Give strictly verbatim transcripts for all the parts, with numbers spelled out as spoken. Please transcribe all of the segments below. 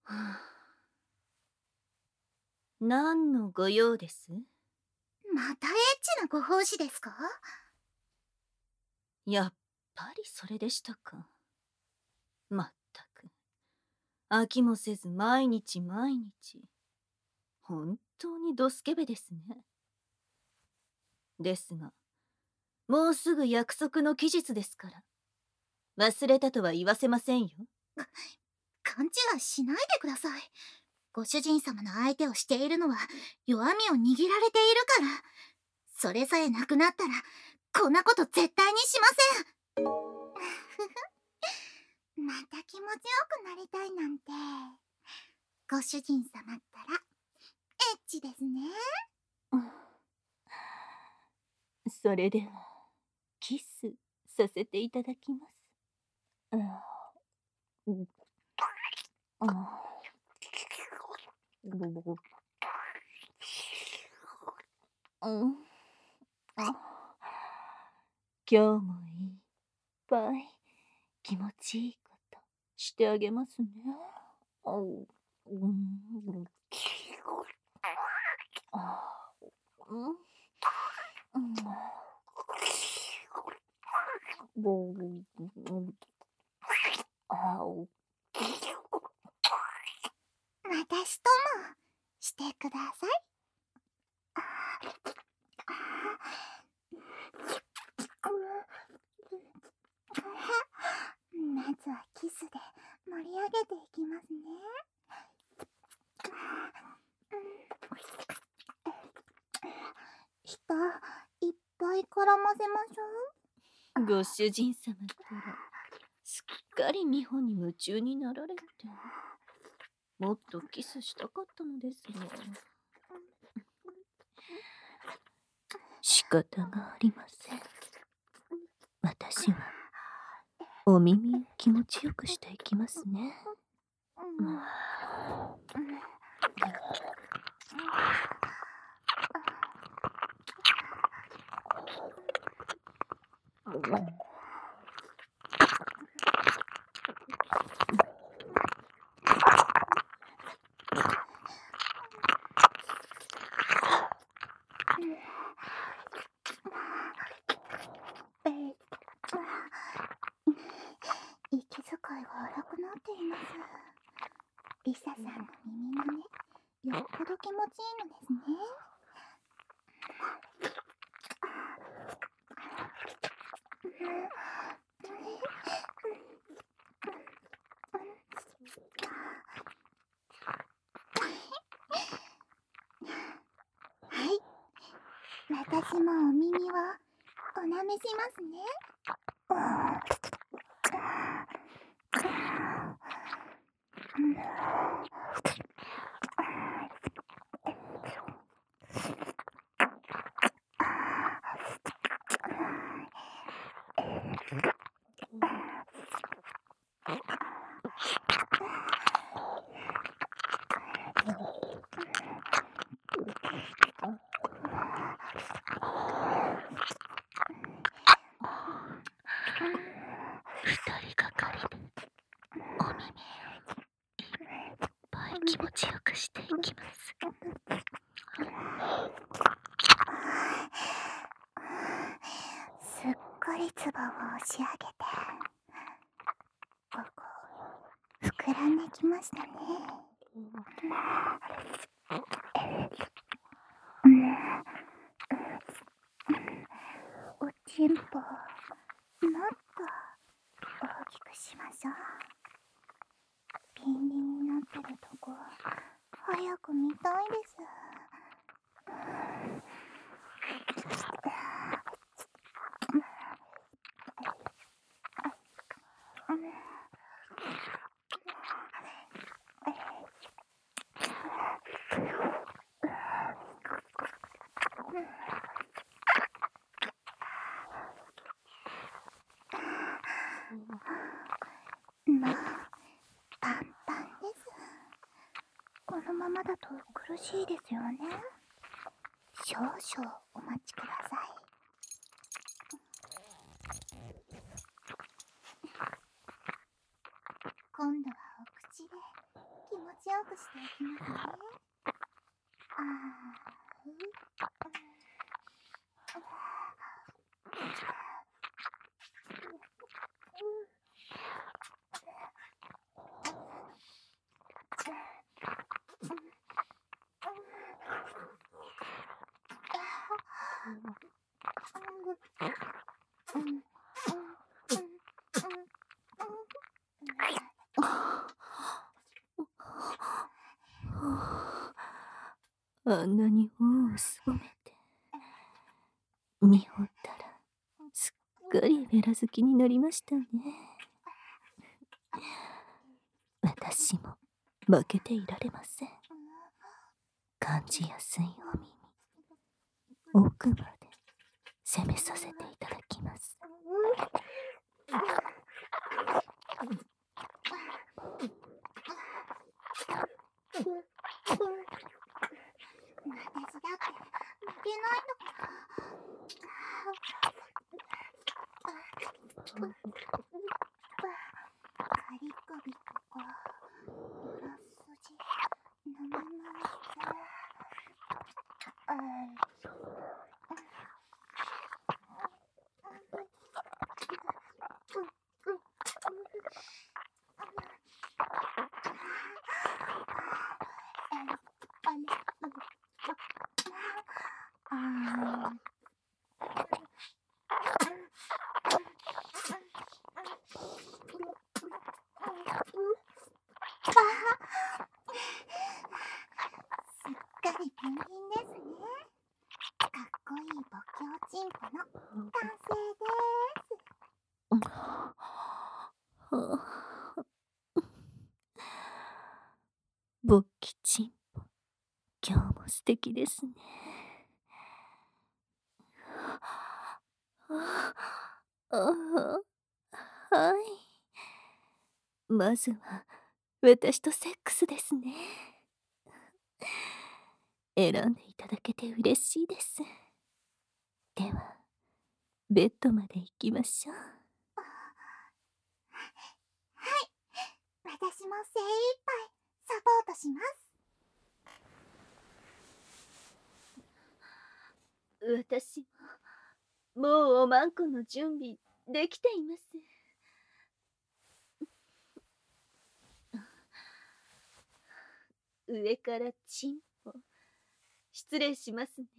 何のご用です？ またエッチなご奉仕ですか？ やっぱりそれでしたか。まったく。飽きもせず毎日毎日。本当にドスケベですね。ですが、もうすぐ約束の期日ですから。忘れたとは言わせませんよ。 勘違いしないでください。ご主人様の相手をしているのは弱みを握られているから。それさえなくなったらこんなこと絶対にしません。また気持ちよくなりたいなんて。ご主人様ったらエッチですね。 それではキスさせていただきます。今日もいっぱい気持ちいいことしてあげますね。 私ともしてください。まずはキスで盛り上げていきますね。舌いっぱい絡ませましょう。ご主人様ったらすっかり美穂に夢中になられて、もっとキスしたかったのですが。仕方がありません。私はお耳を気持ちよくしていきますね。 息遣いが荒くなっています。リサさんの耳のね、よっぽど気持ちいいのですね。はい、私もお耳をおなめしますね。 二人がかりでお耳いっぱい気持ちよくしていきます。 すっごいツボを押し上げて、ここ膨らんできましたね。おちんぽもっと大きくしましょう。ピンリンになってるとこ早く見たいです。まあパンパンです。このままだと苦しいですよね。少々お待ちください。今度はお口で気持ちよくしていきますね。ああんなに頬をすぼめて見ほったらすっかりベラ好きになりましたね。私も負けていられません。感じやすいお耳、奥まで攻めさせていただきます。 私だって負けないのかな。カリ首とか裏筋なまなみしてああすっかりペンギンですね。かっこいいボキョウチンポの完成です。 ボッキチンポ、今日も素敵ですね。ああ、はい。まずは私とセックスですね。選んでいただけて嬉しいです。ではベッドまで行きましょう。 はい、私も精一杯サポートします。 私ももうおまんこの準備できています。上からチンポ失礼しますね。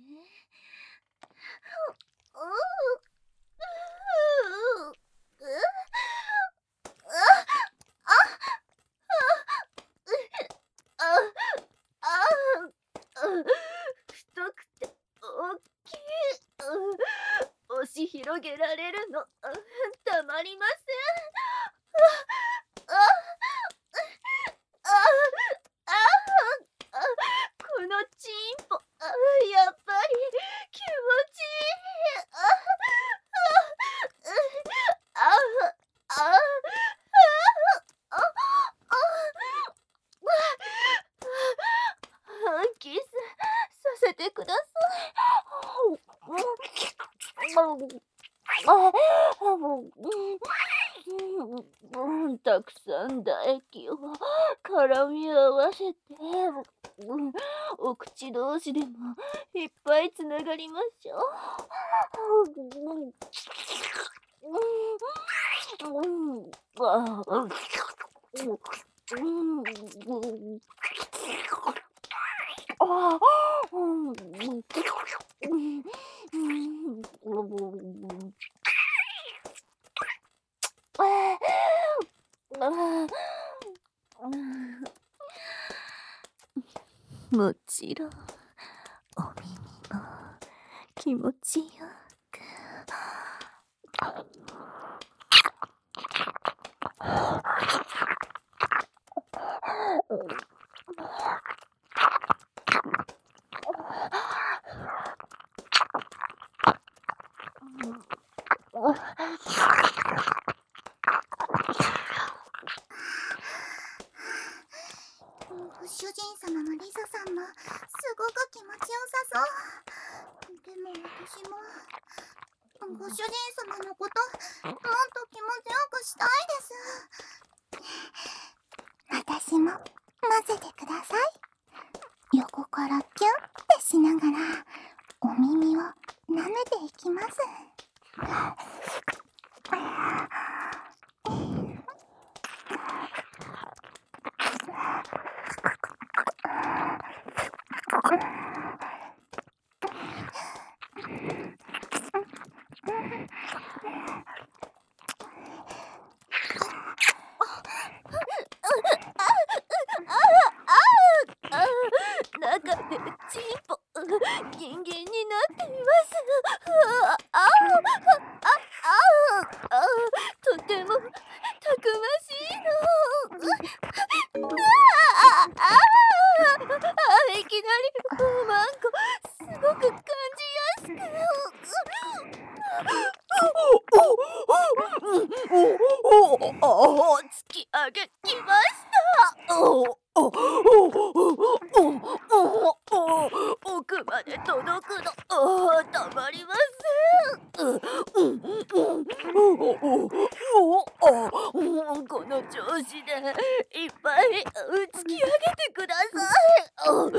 太くて大きい。押し広げられるのたまりません。このチンポやっぱり気持ちいい。ああキスさせてください。たくさん唾液を絡み合わせてお口同士でもいっぱいつながりましょう。もちろんお耳も気持ちよく。 ご主人様のリサさんもすごく気持ちよさそう。でも私もご主人様のこともっと気持ちよくしたいです。私ももませてください。横からキュンってしながらお耳を舐めていきます。 中でチンポギンギンになっています。あああああとてもたくましいの。あああいきなりおまんこすごく感じやすく。おお突き上げきました。おおおお奥まで届くのたまりません。この調子でいっぱい突き上げてください。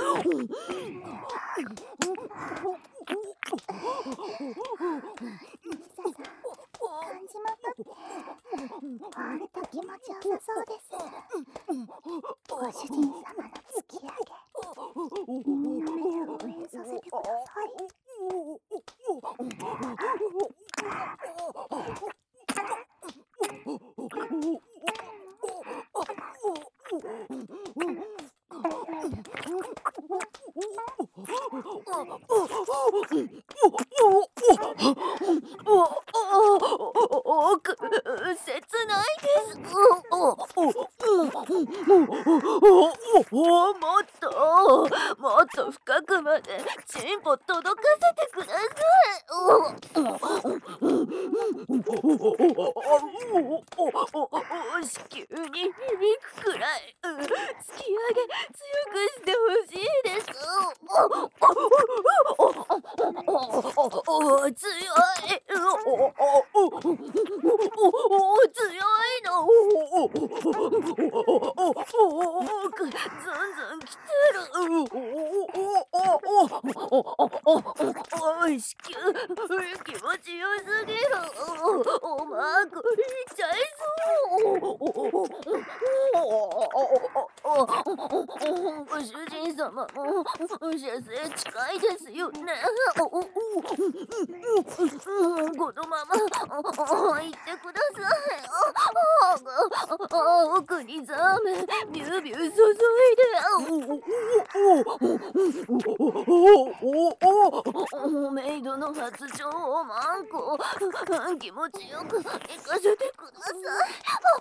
感じまったってほんと気持ちよさそうです。ご主人様の突き上げ耳の目を応援させてください。 奥切ないです。もっともっと深くまでチンポ届かせてください。子宮に響くくらい突き上げ強くしてほしいです。強い強いの。奥ずんずん来てる。子宮気持ちよすぎる。おまんこいっちゃいそう。ご主人様も射精近いですよね。このまま行ってください。奥にザーメンビュービュー注いで。メイドの発情をマンコ気持ちよく行かせてください。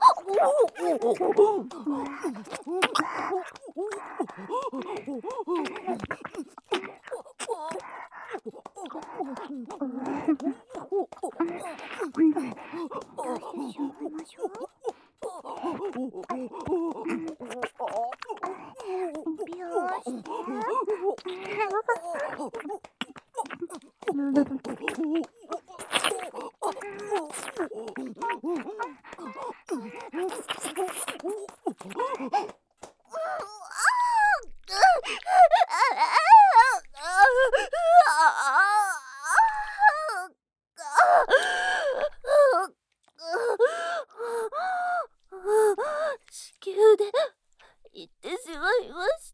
子宮で行ってしまいました。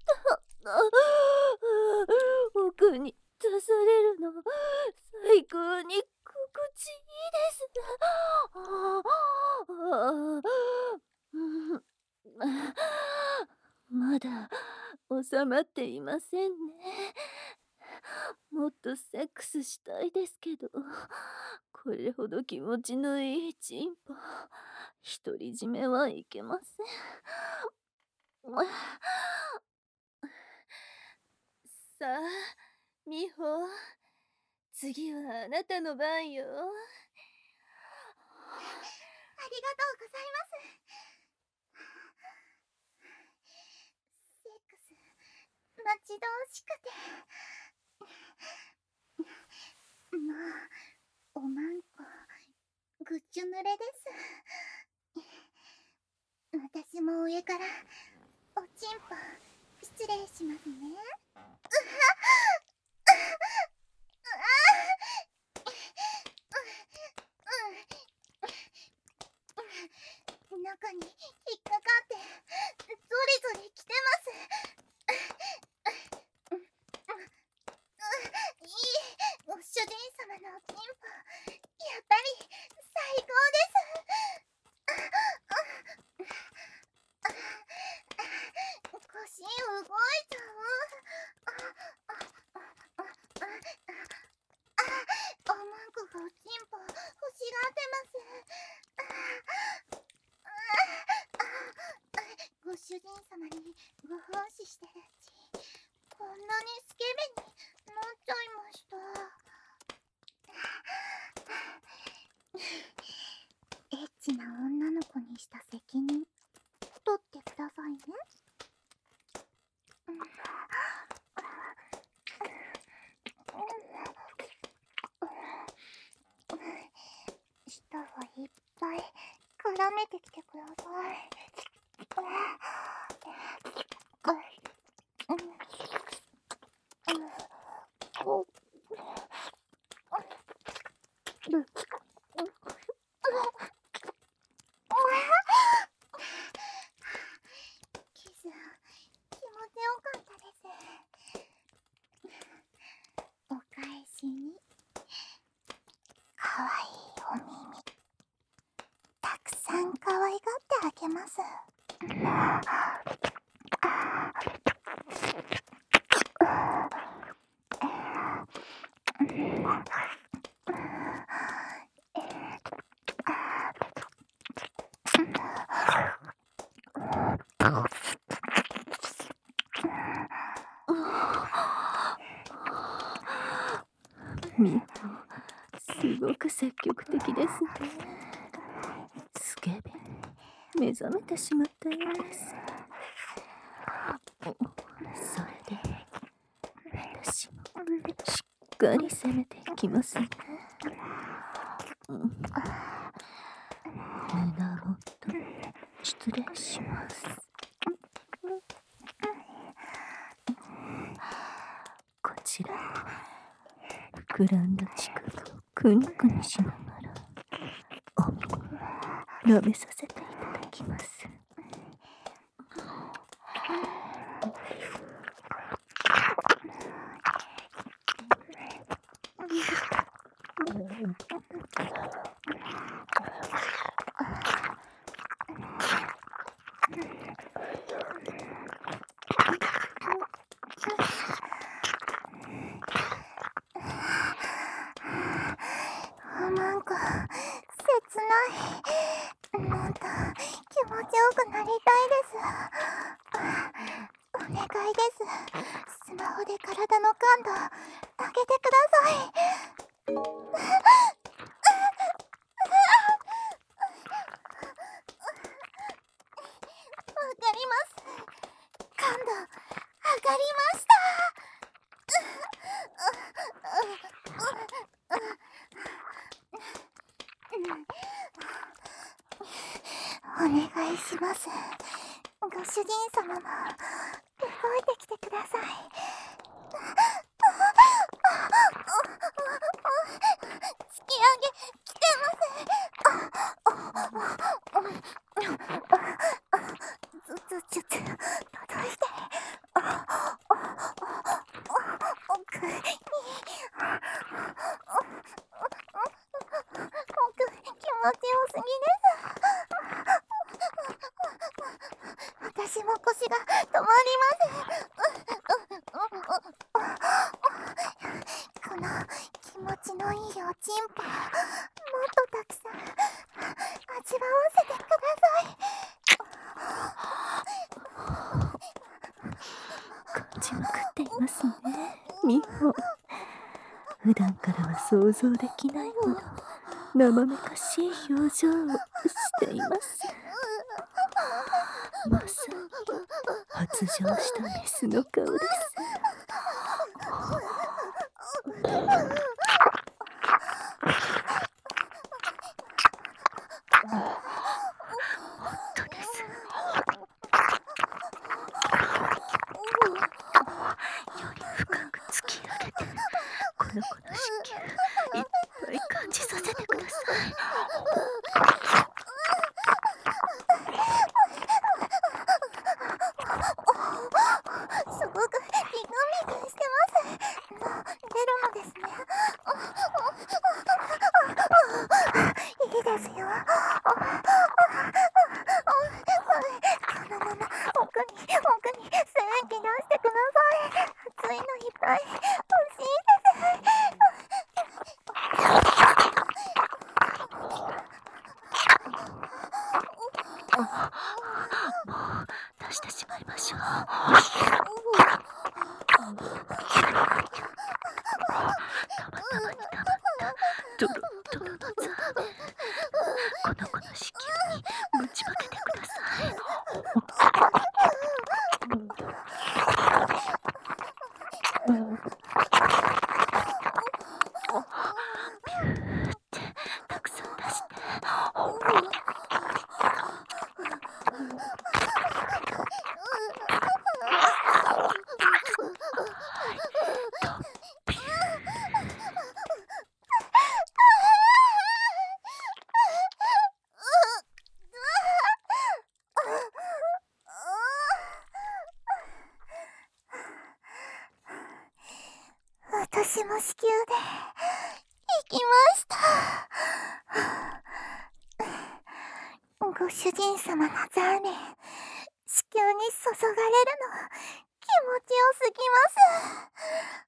奥に出されるの最高に心地いいです。まだ収まっていませんね。もっとセックスしたいですけど、これほど気持ちのいいチンポ独り占めはいけません。さあ美穂、次はあなたの番よ。 ありがとうございます。セックス待ち遠しくて。もうおまんこぐっちゅ濡れです。私も上からおちんぽしますね。中に引っかかってゾリゾリきてます。いい、ご主人様のおちんぽ、やっぱり最高です。腰動いちゃう。おまんこがおちんぽ欲しがってます。ご主人様にご奉仕してるうち、こんなにスケベになっちゃいました。エッチな女の子にした責任取ってくださいね。舌をいっぱい絡めてきてください。キス、気持ちよかったです。お返しにかわいいお耳たくさん可愛がってあげます。 みんなすごく積極的ですね。スケベ目覚めてしまったようです。それで私もしっかり攻めていきますね。胸元失礼します。こちら膨らんだ乳首をくにくにしながらお耳舐めさせていただきます。 なんか切ない。もっと気持ちよくなりたいです。お願いです。スマホで体の感度上げてください。わかります。感度上がりました。お願いします。ご主人様も動いてきてください。突き上げ来てます。ずずちょっと届いて奥に奥気持ちよすぎです。私も腰が止まりません。この気持ちのいいおちんぽ、もっとたくさん味わわせてください。 感じまくっていますね、みほ。普段からは想像できないほど生めかしい表情をしています。まさに発情したメスの顔です。本当です。 の子の子宮いっぱい感じさせてください。すごくギクミクしてます。出るのですね。いいですよ。このまま奥に奥に精液出してください。熱いのいっぱい欲しいです。もう出してしまいましょう。たまたまにたまったドロドロのザーメン、この子の子宮にぶちまけてください。ピューってたくさん出して。私も子宮で行きました。ご主人様のザーメン、子宮に注がれるの気持ちよすぎます。